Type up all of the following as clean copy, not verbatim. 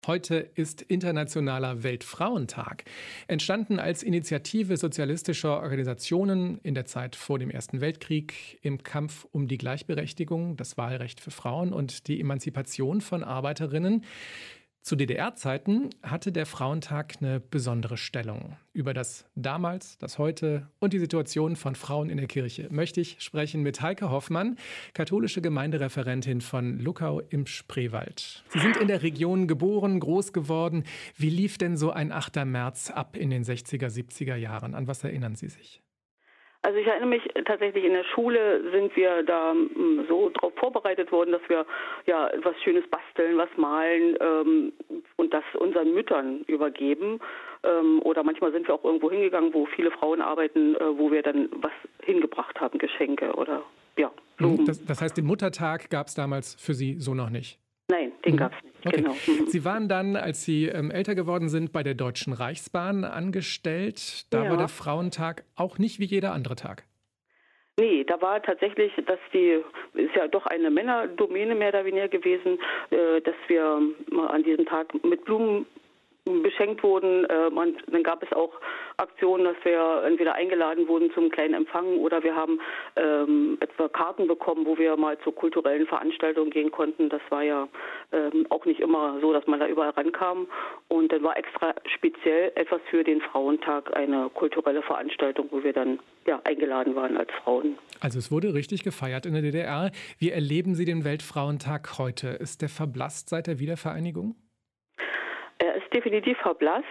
Heute ist Internationaler Weltfrauentag. Entstanden als Initiative sozialistischer Organisationen in der Zeit vor dem Ersten Weltkrieg im Kampf um die Gleichberechtigung, das Wahlrecht für Frauen und die Emanzipation von Arbeiterinnen. Zu DDR-Zeiten hatte der Frauentag eine besondere Stellung. Über das Damals, das Heute und die Situation von Frauen in der Kirche möchte ich sprechen mit Heike Hoffmann, katholische Gemeindereferentin von Luckau im Spreewald. Sie sind in der Region geboren, groß geworden. Wie lief denn so ein 8. März ab in den 60er, 70er Jahren? An was erinnern Sie sich? Also ich erinnere mich tatsächlich, in der Schule sind wir da so darauf vorbereitet worden, dass wir ja was Schönes basteln, was malen und das unseren Müttern übergeben. Oder manchmal sind wir auch irgendwo hingegangen, wo viele Frauen arbeiten, wo wir dann was hingebracht haben, Geschenke oder ja, Blumen. Das heißt, den Muttertag gab es damals für Sie so noch nicht? Nein, den gab es nicht. Okay. Genau. Sie waren dann, als Sie älter geworden sind, bei der Deutschen Reichsbahn angestellt. Da war der Frauentag auch nicht wie jeder andere Tag. Nee, da war tatsächlich, ist ja doch eine Männerdomäne mehr oder weniger gewesen, dass wir an diesem Tag mit Blumen beschenkt wurden. Und dann gab es auch Aktionen, dass wir entweder eingeladen wurden zum kleinen Empfang oder wir haben etwa Karten bekommen, wo wir mal zu kulturellen Veranstaltungen gehen konnten. Das war ja auch nicht immer so, dass man da überall rankam. Und dann war extra speziell etwas für den Frauentag, eine kulturelle Veranstaltung, wo wir dann eingeladen waren als Frauen. Also es wurde richtig gefeiert in der DDR. Wie erleben Sie den Weltfrauentag heute? Ist der verblasst seit der Wiedervereinigung? Er ist definitiv verblasst,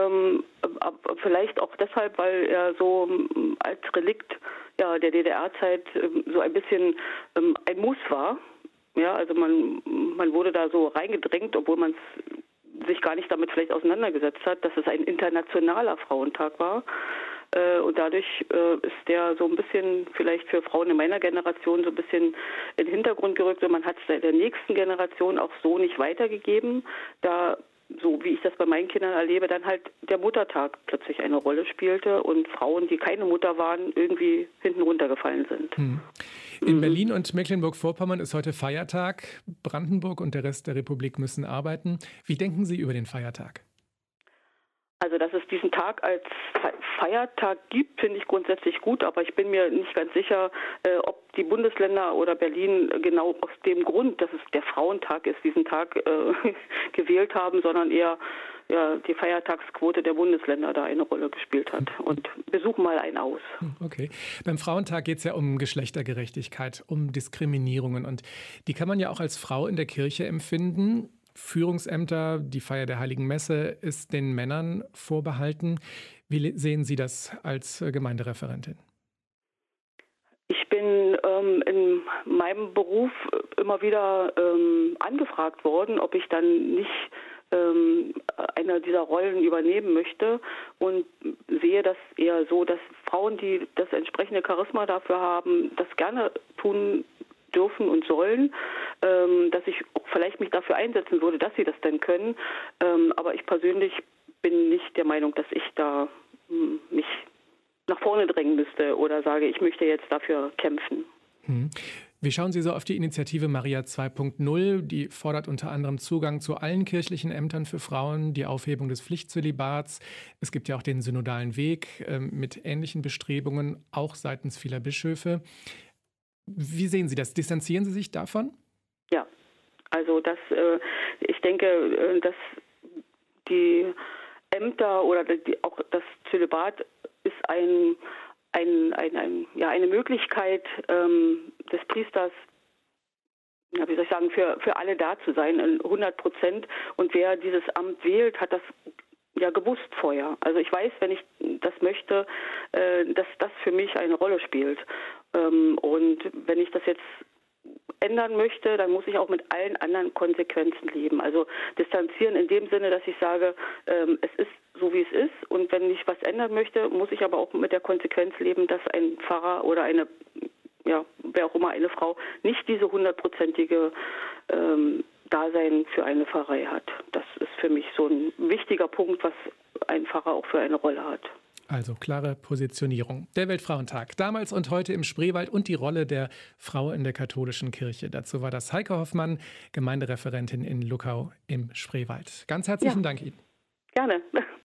vielleicht auch deshalb, weil er so als Relikt der DDR-Zeit so ein bisschen ein Muss war. Ja, also man wurde da so reingedrängt, obwohl man sich gar nicht damit vielleicht auseinandergesetzt hat, dass es ein internationaler Frauentag war. Und dadurch ist der so ein bisschen vielleicht für Frauen in meiner Generation so ein bisschen in den Hintergrund gerückt und man hat es der nächsten Generation auch so nicht weitergegeben, da so wie ich das bei meinen Kindern erlebe, dann halt der Muttertag plötzlich eine Rolle spielte und Frauen, die keine Mutter waren, irgendwie hinten runtergefallen sind. In Berlin und Mecklenburg-Vorpommern ist heute Feiertag. Brandenburg und der Rest der Republik müssen arbeiten. Wie denken Sie über den Feiertag? Also, dass es diesen Tag als Feiertag gibt, finde ich grundsätzlich gut, aber ich bin mir nicht ganz sicher, ob die Bundesländer oder Berlin genau aus dem Grund, dass es der Frauentag ist, diesen Tag gewählt haben, sondern eher die Feiertagsquote der Bundesländer da eine Rolle gespielt hat. Und wir suchen mal einen aus. Okay. Beim Frauentag geht es ja um Geschlechtergerechtigkeit, um Diskriminierungen. Und die kann man ja auch als Frau in der Kirche empfinden. Führungsämter, die Feier der Heiligen Messe ist den Männern vorbehalten. Wie sehen Sie das als Gemeindereferentin? Ich bin in meinem Beruf immer wieder angefragt worden, ob ich dann nicht eine dieser Rollen übernehmen möchte und sehe das eher so, dass Frauen, die das entsprechende Charisma dafür haben, das gerne tun dürfen und sollen, dass ich auch vielleicht mich dafür einsetzen würde, dass sie das denn können. Aber ich persönlich bin nicht der Meinung, dass ich da mich nach vorne drängen müsste oder sage, ich möchte jetzt dafür kämpfen. Wie schauen Sie so auf die Initiative Maria 2.0? Die fordert unter anderem Zugang zu allen kirchlichen Ämtern für Frauen, die Aufhebung des Pflichtzölibats. Es gibt ja auch den synodalen Weg mit ähnlichen Bestrebungen, auch seitens vieler Bischöfe. Wie sehen Sie das? Distanzieren Sie sich davon? Ja, also ich denke, dass die Ämter oder auch das Zölibat ist eine Möglichkeit des Priesters, für alle da zu sein, 100%. Und wer dieses Amt wählt, hat das ja gewusst vorher. Also ich weiß, wenn ich das möchte, dass das für mich eine Rolle spielt. Und wenn ich das jetzt ändern möchte, dann muss ich auch mit allen anderen Konsequenzen leben. Also distanzieren in dem Sinne, dass ich sage, es ist so, wie es ist. Und wenn ich was ändern möchte, muss ich aber auch mit der Konsequenz leben, dass ein Pfarrer oder wer auch immer, eine Frau, nicht diese 100%ige Dasein für eine Pfarrei hat. Das ist für mich so ein wichtiger Punkt, was ein Pfarrer auch für eine Rolle hat. Also klare Positionierung. Der Weltfrauentag, damals und heute im Spreewald und die Rolle der Frau in der katholischen Kirche. Dazu war das Heike Hoffmann, Gemeindereferentin in Luckau im Spreewald. Ganz herzlichen Dank Ihnen. Gerne.